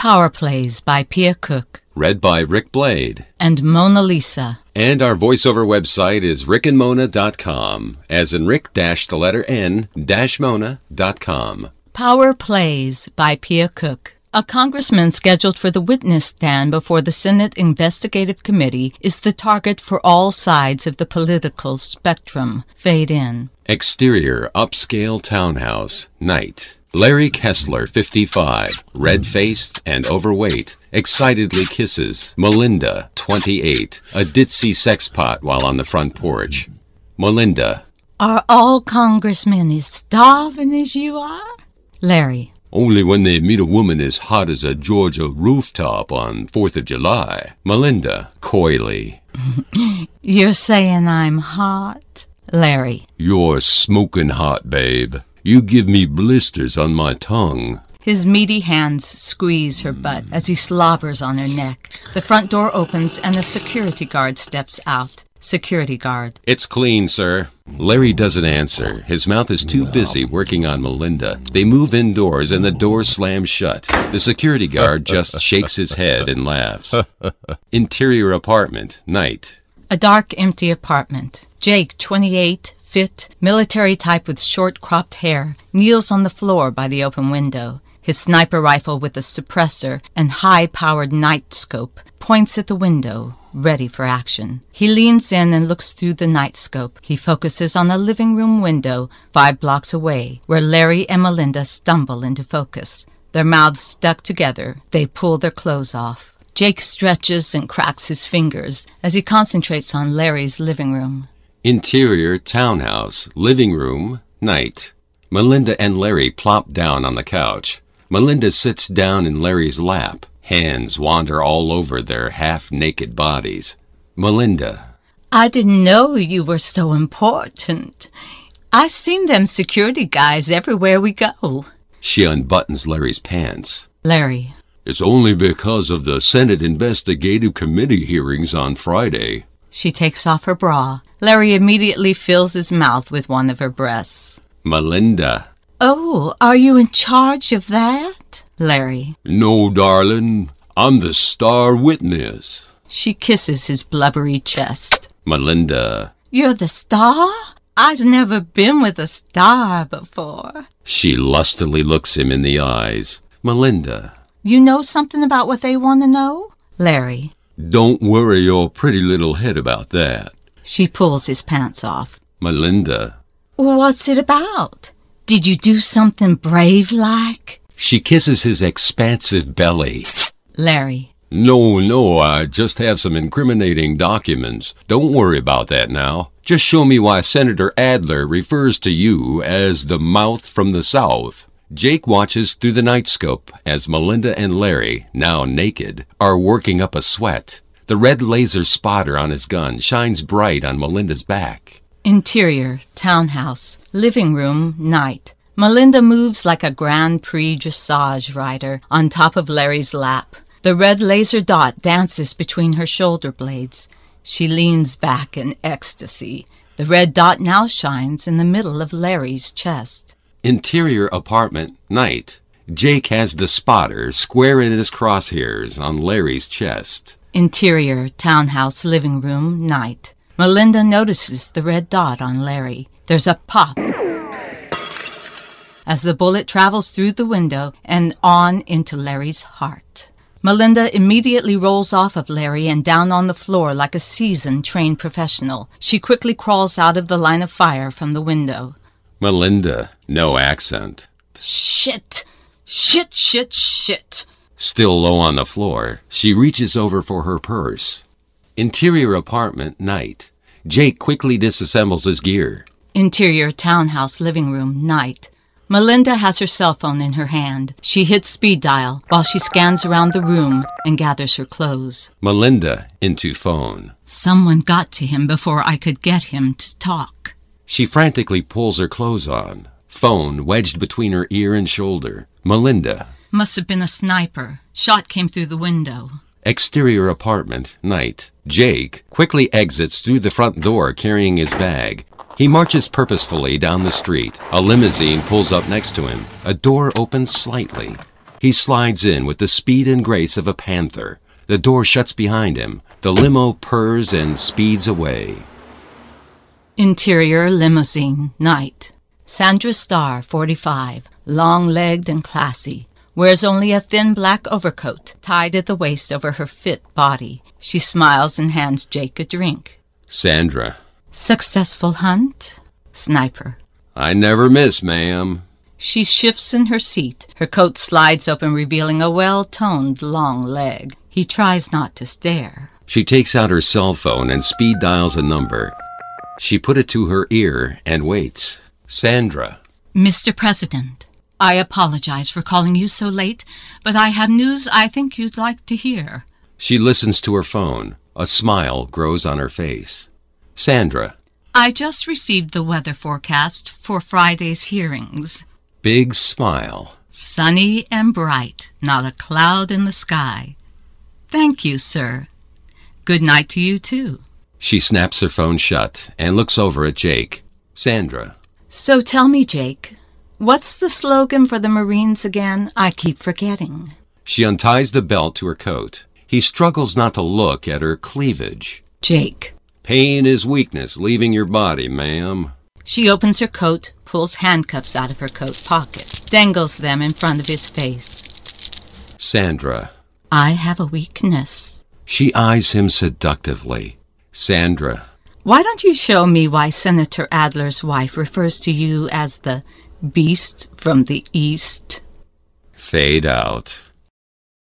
Power Plays by Pia Cook. Read by Rick Blade. And Mona Lisa. And our voiceover website is rickandmona.com, as in Rick dash the letter N dash Mona.com. Power Plays by Pia Cook. A congressman scheduled for the witness stand before the Senate Investigative Committee is the target for all sides of the political spectrum. Fade in. Exterior upscale townhouse, night. Larry Kessler, 55, red-faced and overweight, excitedly kisses Melinda, 28, a ditzy sexpot while on the front porch. Melinda. Are all congressmen as starving as you are? Larry. Only when they meet a woman as hot as a Georgia rooftop on 4th of July. Melinda, coyly. You're saying I'm hot? Larry. You're smoking hot, babe. You give me blisters on my tongue. His meaty hands squeeze her butt as he slobbers on her neck. The front door opens and a security guard steps out. Security guard. It's clean, sir. Larry doesn't answer. His mouth is too busy working on Melinda. They move indoors and the door slams shut. The security guard just shakes his head and laughs. Interior apartment, night. A dark, empty apartment. Jake, 28, fit, military type with short cropped hair, kneels on the floor by the open window. His sniper rifle with a suppressor and high-powered night scope points at the window, ready for action. He leans in and looks through the night scope. He focuses on a living room window 5 blocks away, where Larry and Melinda stumble into focus. Their mouths stuck together, they pull their clothes off. Jake stretches and cracks his fingers as he concentrates on Larry's living room. Interior townhouse, living room, night. Melinda and Larry plop down on the couch. Melinda sits down in Larry's lap. Hands wander all over their half-naked bodies. Melinda. I didn't know you were so important. I've seen them security guys everywhere we go. She unbuttons Larry's pants. Larry. It's only because of the Senate Investigative Committee hearings on Friday. She takes off her bra. Larry immediately fills his mouth with one of her breasts. Melinda. Oh, are you in charge of that? Larry. No, darling. I'm the star witness. She kisses his blubbery chest. Melinda. You're the star? I've never been with a star before. She lustily looks him in the eyes. Melinda. You know something about what they want to know? Larry. Don't worry your pretty little head about that. She pulls his pants off. Melinda. What's it about? Did you do something brave-like? She kisses his expansive belly. Larry. No, I just have some incriminating documents. Don't worry about that now. Just show me why Senator Adler refers to you as the mouth from the South. Jake watches through the night scope as Melinda and Larry, now naked, are working up a sweat. The red laser spotter on his gun shines bright on Melinda's back. Interior, townhouse, living room, night. Melinda moves like a Grand Prix dressage rider on top of Larry's lap. The red laser dot dances between her shoulder blades. She leans back in ecstasy. The red dot now shines in the middle of Larry's chest. Interior apartment, night. Jake has the spotter square in his crosshairs on Larry's chest. Interior, townhouse, living room, night. Melinda notices the red dot on Larry. There's a pop as the bullet travels through the window and on into Larry's heart. Melinda immediately rolls off of Larry and down on the floor like a seasoned, trained professional. She quickly crawls out of the line of fire from the window. Melinda, no accent. Shit! Still low on the floor, she reaches over for her purse. Interior apartment, night. Jake quickly disassembles his gear. Interior townhouse, living room, night. Melinda has her cell phone in her hand. She hits speed dial while she scans around the room and gathers her clothes. Melinda, into phone. Someone got to him before I could get him to talk. She frantically pulls her clothes on. Phone wedged between her ear and shoulder. Melinda. Must have been a sniper. Shot came through the window. Exterior apartment, night. Jake quickly exits through the front door carrying his bag. He marches purposefully down the street. A limousine pulls up next to him. A door opens slightly. He He slides in with the speed and grace of a panther. The door shuts behind him. The limo purrs and speeds away. Interior limousine, night. Sandra Starr, 45, long-legged and classy. Wears only a thin black overcoat, tied at the waist over her fit body. She smiles and hands Jake a drink. Sandra. Successful hunt? Sniper. I never miss, ma'am. She shifts in her seat. Her coat slides open, revealing a well-toned long leg. He tries not to stare. She takes out her cell phone and speed dials a number. She put it to her ear and waits. Sandra. Mr. President, I apologize for calling you so late, but I have news I think you'd like to hear. She listens to her phone. A smile grows on her face. Sandra. I just received the weather forecast for Friday's hearings. Big smile. Sunny and bright, not a cloud in the sky. Thank you, sir. Good night to you, too. She snaps her phone shut and looks over at Jake. Sandra. So tell me, Jake, what's the slogan for the Marines again? I keep forgetting. She unties the belt to her coat. He struggles not to look at her cleavage. Jake. Pain is weakness leaving your body, ma'am. She opens her coat, pulls handcuffs out of her coat pocket, dangles them in front of his face. Sandra. I have a weakness. She eyes him seductively. Sandra. Why don't you show me why Senator Adler's wife refers to you as the beast from the East? Fade out.